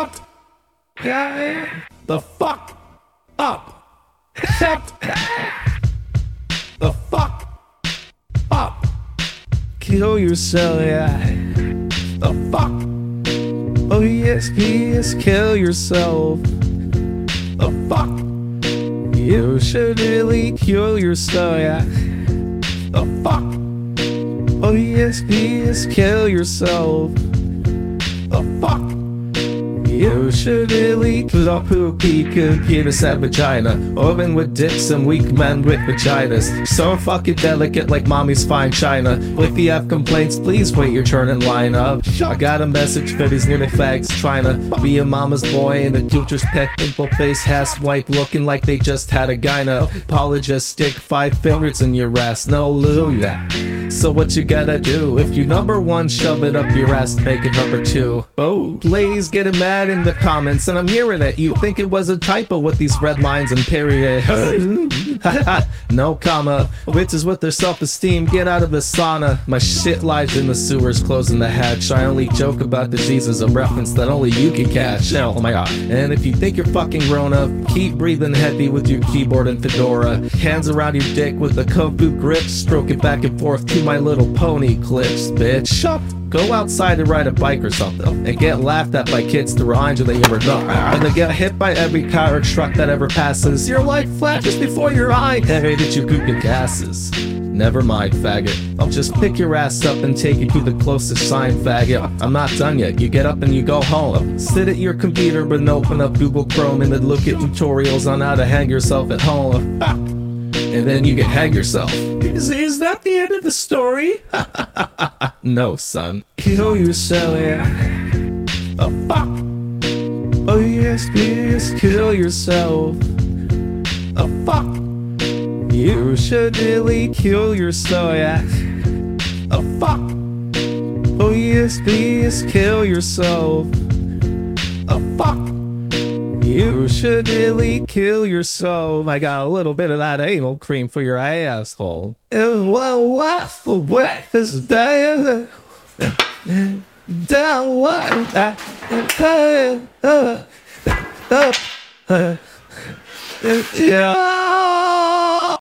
Shut the fuck up. Shut the fuck up. Kill yourself, yeah. The fuck. Oh yes, please kill yourself. The fuck. You should really kill yourself, yeah. The fuck. Oh yes, please kill yourself. The fuck. You should really love who penis and vagina. Oven with dicks and weak men with vaginas. So fucking delicate like mommy's fine china. If you have complaints, please wait your turn and line up. I got a message for these little fags trying to be a mama's boy in the future's pet pimple face ass wipe looking like they just had a gyno. Apologist, stick 5 fingers in your ass, no hallelujah. So what you gotta do? If you number 1, shove it up your ass, make it number 2. Oh, ladies getting mad in the comments, and I'm hearing it. You think it was a typo with these red lines and periods. No comma. Bitches with their self-esteem, get out of the sauna. My shit lies in the sewers, closing the hatch. I only joke about diseases, a reference that only you can catch. Oh my god. And if you think you're fucking grown up, keep breathing heavy with your keyboard and fedora. Hands around your dick with a Kofu grip, stroke it back and forth to My Little Pony clips, bitch. Shut. Go outside and ride a bike or something, and get laughed at by kids to remind you that you were dumb. And then get hit by every car or truck that ever passes. Your life flashes before your eye. Hey, did you poop your gases? Never mind, faggot. I'll just pick your ass up and take you to the closest sign, faggot. I'm not done yet. You get up and you go home. Sit at your computer and open up Google Chrome and then look at tutorials on how to hang yourself at home. And then you can hang yourself. Is that the end of the story? No, son. Kill yourself, yeah. The fuck. Oh yes, please kill yourself. The fuck. You should really kill yourself, yeah. The fuck. Oh yes, please kill yourself. The fuck. You should really kill yourself. I got a little bit of that anal cream for your asshole. Well, what is that? Down what? Yeah.